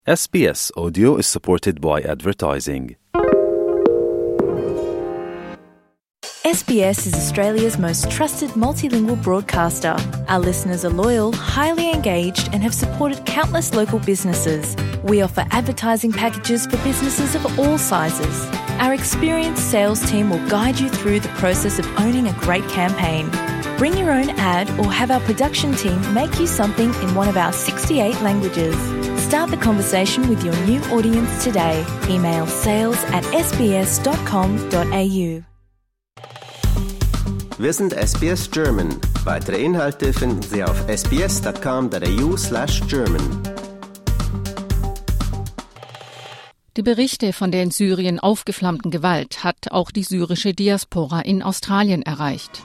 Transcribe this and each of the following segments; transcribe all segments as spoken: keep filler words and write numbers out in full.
S B S Audio is supported by advertising. S B S is Australia's most trusted multilingual broadcaster. Our listeners are loyal, highly engaged, and have supported countless local businesses. We offer advertising packages for businesses of all sizes. Our experienced sales team will guide you through the process of owning a great campaign. Bring your own ad or have our production team make you something in one of our sixty-eight languages. Start the conversation with your new audience today. Email sales at s b s dot com dot a u. Wir sind S B S German. Weitere Inhalte finden Sie auf s b s dot com dot a u slash german. Die Berichte von der in Syrien aufgeflammten Gewalt hat auch die syrische Diaspora in Australien erreicht.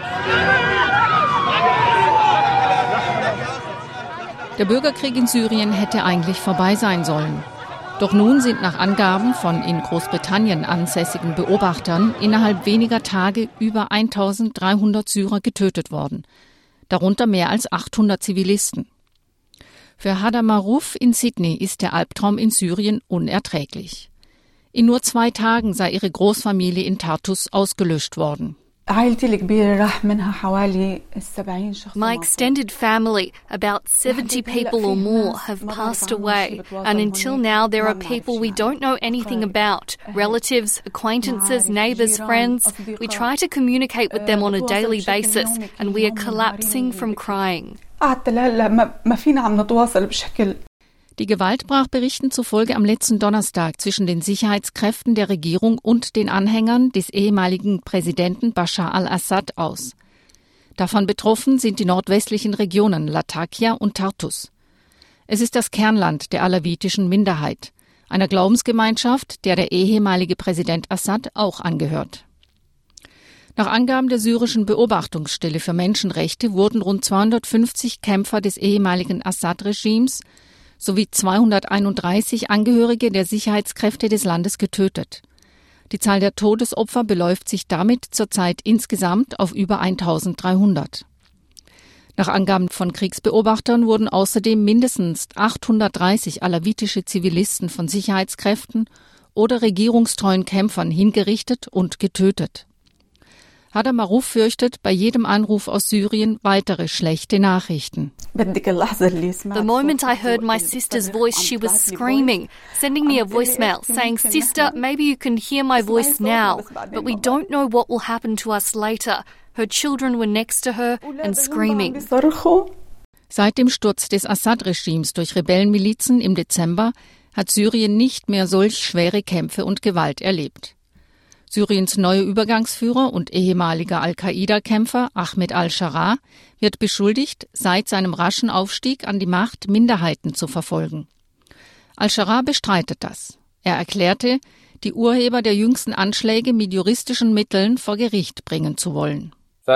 Der Bürgerkrieg in Syrien hätte eigentlich vorbei sein sollen. Doch nun sind nach Angaben von in Großbritannien ansässigen Beobachtern innerhalb weniger Tage über eintausenddreihundert Syrer getötet worden, darunter mehr als achthundert Zivilisten. Für Hada Maruf in Sydney ist der Albtraum in Syrien unerträglich. In nur zwei Tagen sei ihre Großfamilie in Tartus ausgelöscht worden. My extended family, about seventy people or more, have passed away, and until now there are people we don't know anything about, relatives, acquaintances, neighbours, friends. We try to communicate with them on a daily basis, and we are collapsing from crying. Die Gewalt brach Berichten zufolge am letzten Donnerstag zwischen den Sicherheitskräften der Regierung und den Anhängern des ehemaligen Präsidenten Bashar al-Assad aus. Davon betroffen sind die nordwestlichen Regionen Latakia und Tartus. Es ist das Kernland der alawitischen Minderheit, einer Glaubensgemeinschaft, der der ehemalige Präsident Assad auch angehört. Nach Angaben der syrischen Beobachtungsstelle für Menschenrechte wurden rund zweihundertfünfzig Kämpfer des ehemaligen Assad-Regimes sowie zweihunderteinunddreißig Angehörige der Sicherheitskräfte des Landes getötet. Die Zahl der Todesopfer beläuft sich damit zurzeit insgesamt auf über eintausenddreihundert. Nach Angaben von Kriegsbeobachtern wurden außerdem mindestens achthundertdreißig alawitische Zivilisten von Sicherheitskräften oder regierungstreuen Kämpfern hingerichtet und getötet. Hada Maruf fürchtet bei jedem Anruf aus Syrien weitere schlechte Nachrichten. The moment I heard my sister's voice, she was screaming, sending me a voicemail saying, "Sister, maybe you can hear my voice now, but we don't know what will happen to us later." Her children were next to her and screaming. Seit dem Sturz des Assad-Regimes durch Rebellenmilizen im Dezember hat Syrien nicht mehr solch schwere Kämpfe und Gewalt erlebt. Syriens neuer Übergangsführer und ehemaliger Al-Qaida-Kämpfer Ahmed al-Sharaa wird beschuldigt, seit seinem raschen Aufstieg an die Macht Minderheiten zu verfolgen. Al-Sharaa bestreitet das. Er erklärte, die Urheber der jüngsten Anschläge mit juristischen Mitteln vor Gericht bringen zu wollen.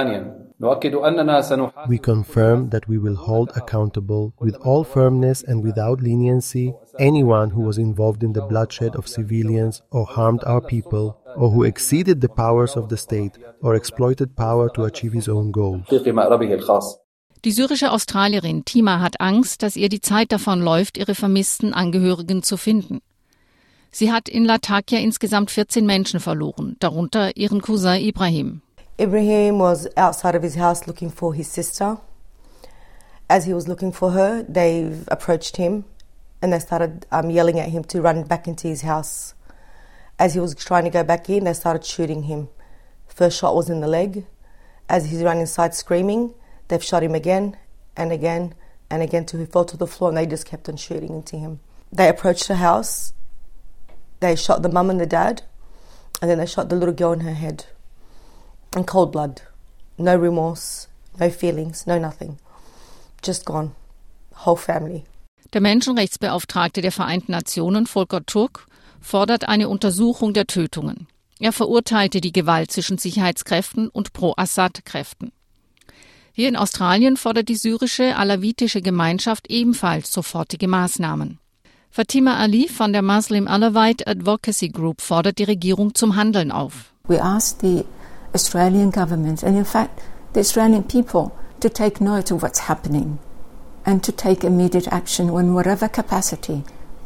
We confirm that we will hold accountable with all firmness and without leniency anyone who was involved in the bloodshed of civilians or harmed our people or who exceeded the powers of the state or exploited power to achieve his own goals. Die syrische Australierin Tima hat Angst, dass ihr die Zeit davonläuft, ihre vermissten Angehörigen zu finden. Sie hat in Latakia insgesamt vierzehn Menschen verloren, darunter ihren Cousin Ibrahim. Ibrahim was outside of his house looking for his sister. As he was looking for her, they approached him and they started um, yelling at him to run back into his house. As he was trying to go back in, they started shooting him. First shot was in the leg. As he ran inside screaming, they've shot him again and again and again till he fell to the floor, and they just kept on shooting into him. They approached the house. They shot the mum and the dad, and then they shot the little girl in her head. In cold blood. No remorse, no feelings, no nothing. Just gone. Whole family. Der Menschenrechtsbeauftragte der Vereinten Nationen, Volker Turk, fordert eine Untersuchung der Tötungen. Er verurteilte die Gewalt zwischen Sicherheitskräften und Pro-Assad-Kräften. Hier in Australien fordert die syrische alawitische Gemeinschaft ebenfalls sofortige Maßnahmen. Fatima Ali von der Muslim Alawite Advocacy Group fordert die Regierung zum Handeln auf. We asked the Australian government and in fact the Australian people to take note of what's happening and to take immediate action in whatever capacity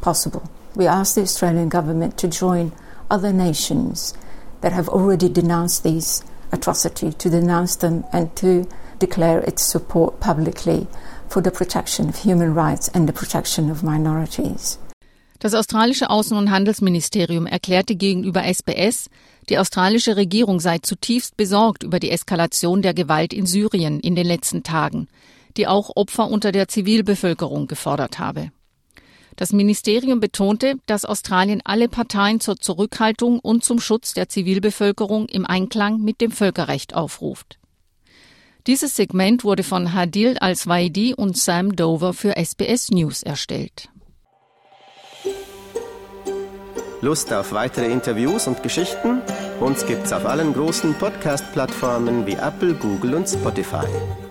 possible. We ask the Australian government to join other nations that have already denounced these atrocities, to denounce them and to declare its support publicly for the protection of human rights and the protection of minorities. Das australische Außen- und Handelsministerium erklärte gegenüber S B S, die australische Regierung sei zutiefst besorgt über die Eskalation der Gewalt in Syrien in den letzten Tagen, die auch Opfer unter der Zivilbevölkerung gefordert habe. Das Ministerium betonte, dass Australien alle Parteien zur Zurückhaltung und zum Schutz der Zivilbevölkerung im Einklang mit dem Völkerrecht aufruft. Dieses Segment wurde von Hadil Al-Swaidi und Sam Dover für S B S News erstellt. Lust auf weitere Interviews und Geschichten? Uns gibt's auf allen großen Podcast-Plattformen wie Apple, Google und Spotify.